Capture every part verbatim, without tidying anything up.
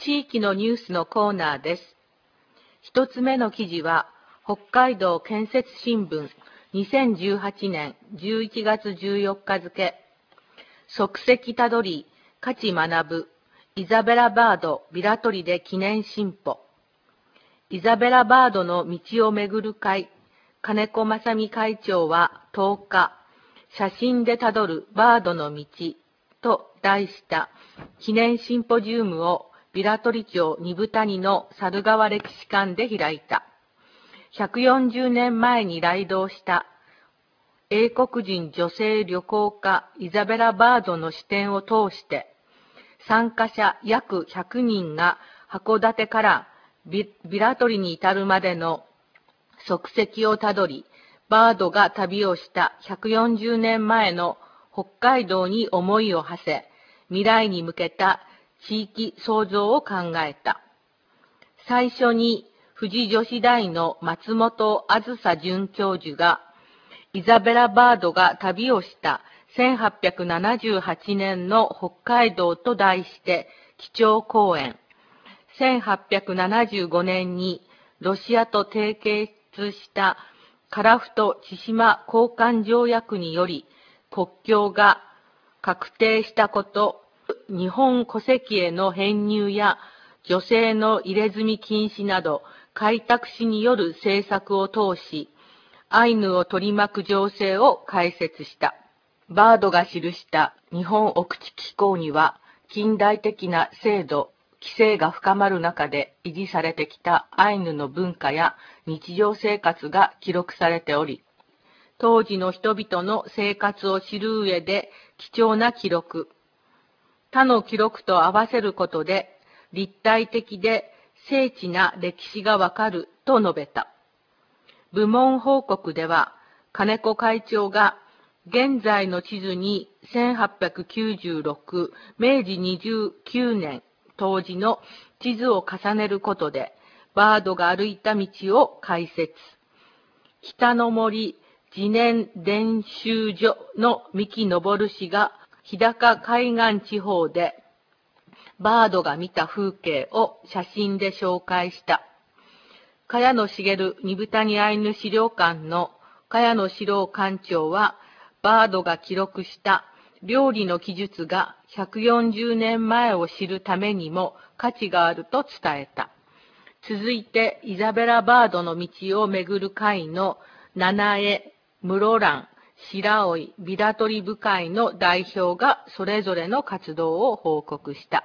地域のニュースのコーナーです。一つ目の記事は、北海道建設新聞にせんじゅうはちねんじゅういちがつじゅうよっか付。足跡たどり、価値学ぶ、イザベラ・バード・ビラ取りで記念進歩。イザベラ・バードの道を巡る会、金子正美会長はとおか、写真でたどるバードの道と題した記念シンポジウムをビラ取町二部谷の猿川歴史館で開いた。ひゃくよんじゅうねんまえに来島した英国人女性旅行家イザベラ・バードの視点を通して、参加者約ひゃくにんが函館からビラ取に至るまでの足跡をたどり、バードが旅をしたひゃくよんじゅうねんまえの北海道に思いを馳せ、未来に向けた地域創造を考えた。最初に富士女子大の松本あずさ准教授が、イザベラ・バードが旅をしたせんはっぴゃくななじゅうはちねんの北海道と題して基調講演。せんはっぴゃくななじゅうごねんにロシアと締結した樺太千島交換条約により国境が確定したこと、日本戸籍への編入や女性の入れ墨禁止など開拓使による政策を通し、アイヌを取り巻く情勢を解説した。バードが記した日本奥地紀行には、近代的な制度、規制が深まる中で維持されてきたアイヌの文化や日常生活が記録されており、当時の人々の生活を知る上で貴重な記録。他の記録と合わせることで立体的で精緻な歴史がわかると述べた。部門報告では、金子会長が現在の地図にせんはっぴゃくきゅうじゅうろく、めいじにじゅうきゅうねん当時の地図を重ねることで、バードが歩いた道を解説。北の森自然伝習所の三木昇氏が日高海岸地方でバードが見た風景を写真で紹介した。茅野茂二部谷アイヌ資料館の茅野史郎館長は、バードが記録した料理の記述がひゃくよんじゅうねんまえを知るためにも価値があると伝えた。続いて、イザベラ・バードの道を巡る会の七重、室蘭、白老、ビラ取り部会の代表がそれぞれの活動を報告した。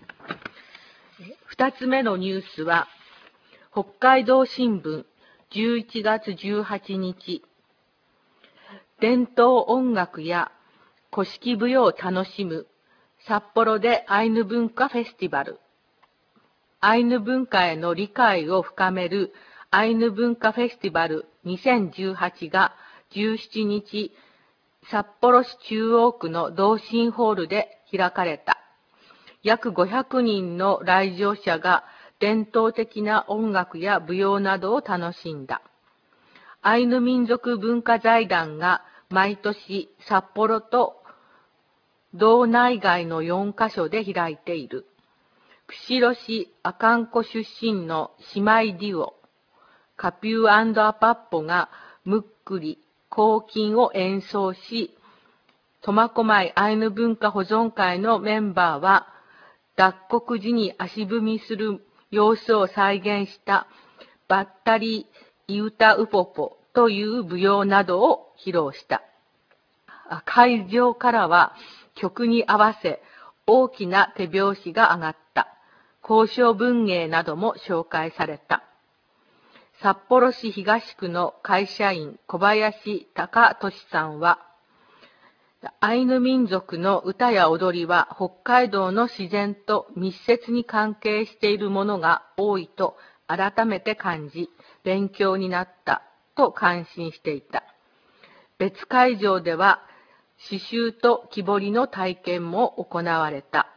二つ目のニュースは、北海道新聞じゅういちがつじゅうはちにち、伝統音楽や古式舞踊を楽しむ札幌でアイヌ文化フェスティバル。アイヌ文化への理解を深めるアイヌ文化フェスティバルにせんじゅうはちがじゅうしちにち、札幌市中央区の同心ホールで開かれた。約ごひゃくにんの来場者が伝統的な音楽や舞踊などを楽しんだ。アイヌ民族文化財団が毎年札幌と道内外のよんかしょで開いている。釧路市阿寒湖出身の姉妹デュオ、カピュー&アパッポがムックリ、抗菌を演奏し、苫小牧アイヌ文化保存会のメンバーは、脱穀時に足踏みする様子を再現したバッタリイウタウポポという舞踊などを披露した。会場からは曲に合わせ大きな手拍子が上がった。交渉文芸なども紹介された。札幌市東区の会社員小林隆俊さんは、アイヌ民族の歌や踊りは北海道の自然と密接に関係しているものが多いと改めて感じ、勉強になったと感心していた。別会場では刺繍と木彫りの体験も行われた。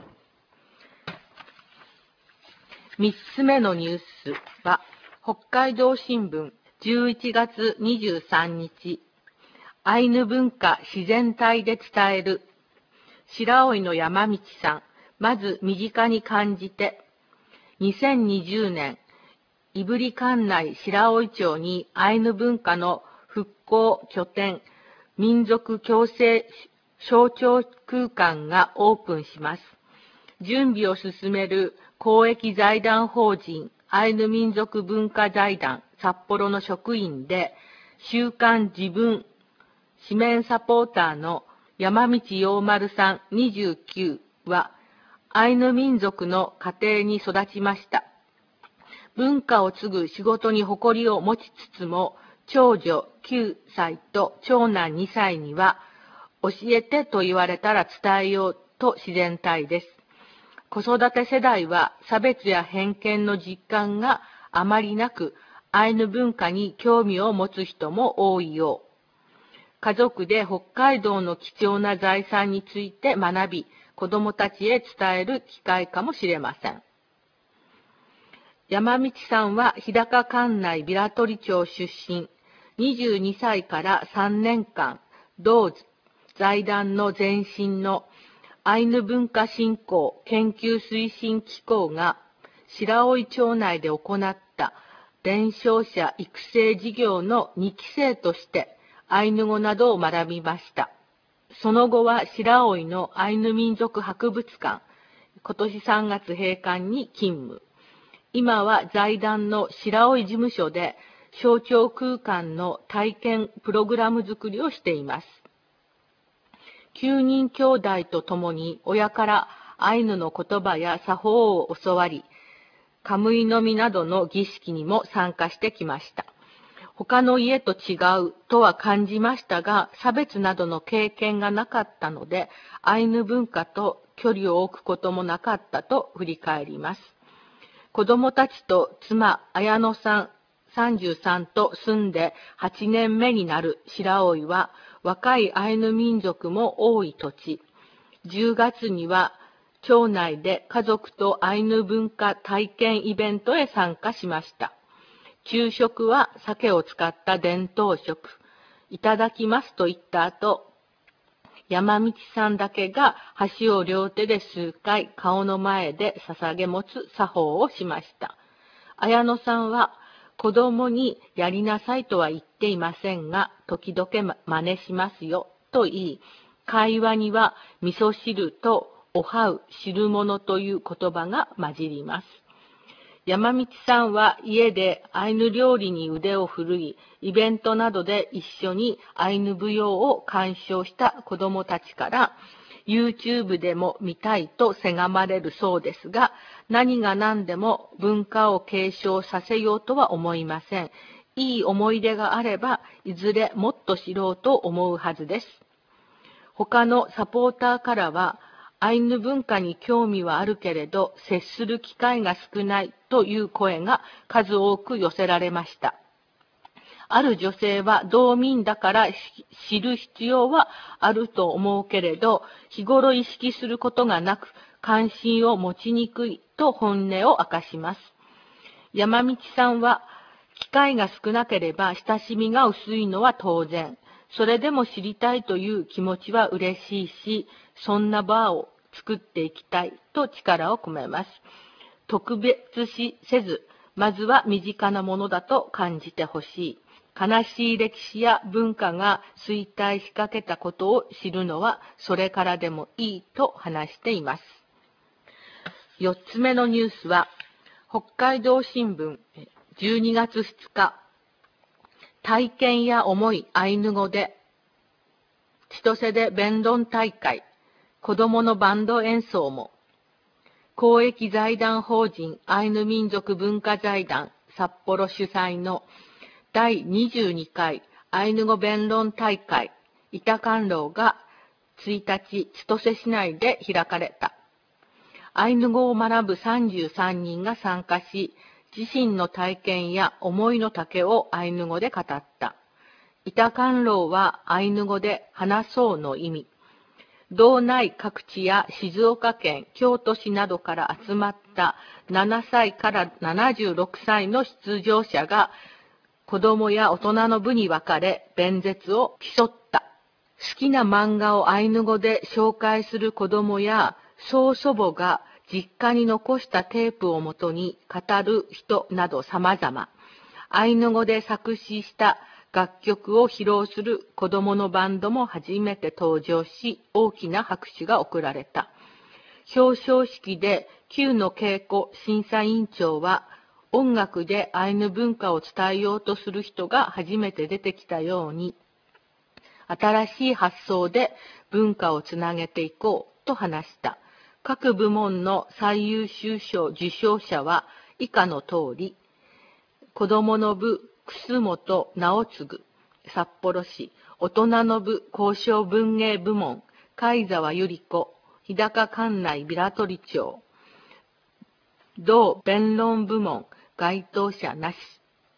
三つ目のニュースは、北海道新聞じゅういちがつにじゅうさんにち、アイヌ文化自然体で伝える。白老の山道さん、まず身近に感じて、 にせんにじゅうねん、胆振管内白老町にアイヌ文化の復興拠点、民族共生象徴空間がオープンします。準備を進める公益財団法人アイヌ民族文化財団札幌の職員で、週刊自分紙面サポーターの山道陽丸さんにじゅうきゅうは、アイヌ民族の家庭に育ちました。文化を継ぐ仕事に誇りを持ちつつも、長女きゅうさいと長男にさいには、教えてと言われたら伝えようと自然体です。子育て世代は差別や偏見の実感があまりなく、アイヌ文化に興味を持つ人も多いよう。家族で北海道の貴重な財産について学び、子どもたちへ伝える機会かもしれません。山道さんは日高管内平取町出身、にじゅうにさいからさんねんかん、同財団の前身のアイヌ文化振興研究推進機構が白老町内で行った伝承者育成事業のにきせいとしてアイヌ語などを学びました。その後は白老のアイヌ民族博物館、今年さんがつ閉館に勤務。今は財団の白老事務所で象徴空間の体験プログラム作りをしています。きゅうにん兄弟と共に親からアイヌの言葉や作法を教わり、カムイ飲みなどの儀式にも参加してきました。他の家と違うとは感じましたが、差別などの経験がなかったので、アイヌ文化と距離を置くこともなかったと振り返ります。子供たちと妻、綾乃さん、さんじゅうさんと住んではちねんめになる白老は、若いアイヌ民族も多い土地。じゅうがつには、町内で家族とアイヌ文化体験イベントへ参加しました。昼食は鮭を使った伝統食。いただきますと言った後、山道さんだけが箸を両手で数回顔の前で捧げ持つ作法をしました。綾乃さんは子供にやりなさいとは言っていませんが、時々真似しますよと言い、会話には味噌汁とおはう、汁物という言葉が混じります。山道さんは家でアイヌ料理に腕を振るい、イベントなどで一緒にアイヌ舞踊を鑑賞した子どもたちから、YouTube でも見たいとせがまれるそうですが、何が何でも文化を継承させようとは思いません。いい思い出があれば、いずれもっと知ろうと思うはずです。他のサポーターからは、アイヌ文化に興味はあるけれど、接する機会が少ないという声が数多く寄せられました。ある女性は道民だから知る必要はあると思うけれど、日頃意識することがなく、関心を持ちにくいと本音を明かします。山道さんは、機会が少なければ親しみが薄いのは当然。それでも知りたいという気持ちは嬉しいし、そんな場を作っていきたいと力を込めます。特別視せず、まずは身近なものだと感じてほしい。悲しい歴史や文化が衰退しかけたことを知るのはそれからでもいいと話しています。よっつめのニュースは、北海道新聞じゅうにがつふつか、体験や思いアイヌ語で、千歳で弁論大会、子供のバンド演奏も、公益財団法人アイヌ民族文化財団札幌主催のだいにじゅうにかいアイヌ語弁論大会、板観楼がついたち千歳市内で開かれた。アイヌ語を学ぶさんじゅうさんにんが参加し、自身の体験や思いの丈をアイヌ語で語った。板観楼はアイヌ語で話そうの意味。道内各地や静岡県、京都市などから集まったななさいからななじゅうろくさいの出場者が子供や大人の部に分かれ弁舌を競った。好きな漫画をアイヌ語で紹介する子供や曽祖母が実家に残したテープをもとに語る人など様々、アイヌ語で作詞した楽曲を披露する子供のバンドも初めて登場し、大きな拍手が送られた。表彰式で旧の稽古審査委員長は、音楽でアイヌ文化を伝えようとする人が初めて出てきたように、新しい発想で文化をつなげていこうと話した。各部門の最優秀賞受賞者は以下の通り、子供の部、楠本直次、札幌市、大人の部、交渉文芸部門、貝沢ゆり子、日高管内平取町、同弁論部門、該当者なし。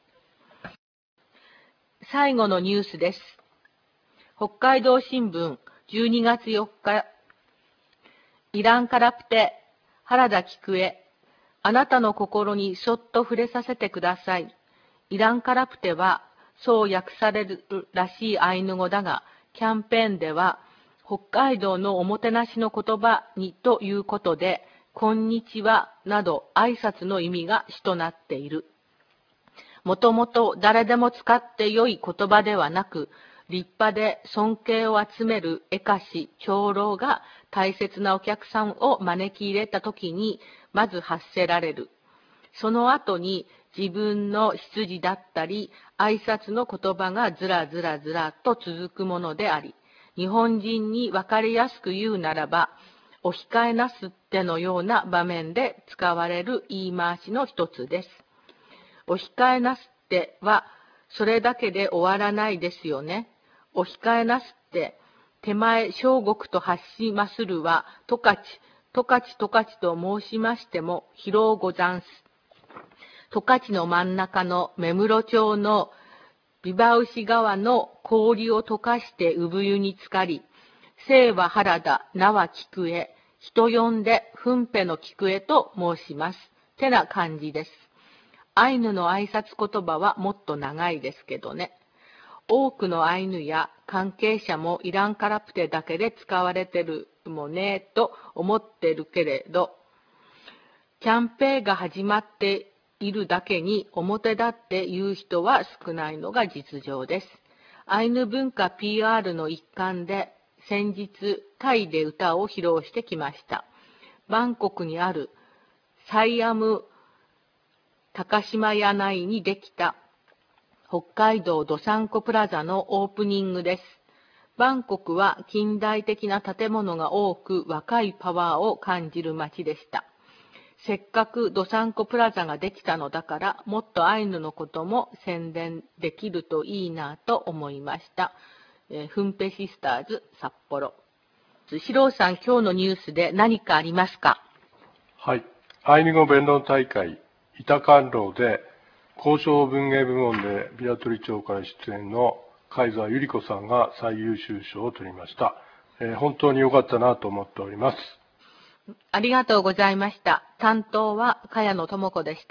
最後のニュースです。北海道新聞じゅうにがつよっか、イランカラプテ、原田菊江、あなたの心にそっと触れさせてください。イランカラプテは、そう訳されるらしいアイヌ語だが、キャンペーンでは、北海道のおもてなしの言葉にということで、こんにちはなど挨拶の意味が主となっている。もともと誰でも使って良い言葉ではなく、立派で尊敬を集める絵歌師、長老が大切なお客さんを招き入れたときに、まず発せられる。その後に自分の出自だったり、挨拶の言葉がずらずらずらと続くものであり、日本人に分かりやすく言うならば、お控えなすってのような場面で使われる言い回しの一つです。お控えなすっては、それだけで終わらないですよね。お控えなすって、手前小国と発しまするは、十勝、十勝十勝と申しましても、疲労ござんす。十勝の真ん中の目室町のビバウシ川の氷を溶かして産湯に浸かり、姓は原田、名は菊江、人呼んでふんぺの菊江と申します。てな感じです。アイヌの挨拶言葉はもっと長いですけどね。多くのアイヌや関係者もイランカラプテだけで使われてるもねと思ってるけれど、キャンペーンが始まっているだけに表立って言う人は少ないのが実情です。アイヌ文化 ピーアール の一環で先日タイで歌を披露してきました。バンコクにあるサイアム高島屋内にできた北海道どさんこプラザのオープニングです。バンコクは近代的な建物が多く若いパワーを感じる街でした。せっかくどさんこプラザができたのだから、もっとアイヌのことも宣伝できるといいなと思いました。えー、フンペシスターズ札幌。シローさん、今日のニュースで何かありますか？ はい。アイヌ語弁論大会、板観楼で、交渉文芸部門でビアトリ町から出演の貝沢ゆり子さんが最優秀賞を取りました。えー、本当に良かったなと思っております。 ありがとうございました。担当は茅野智子でした。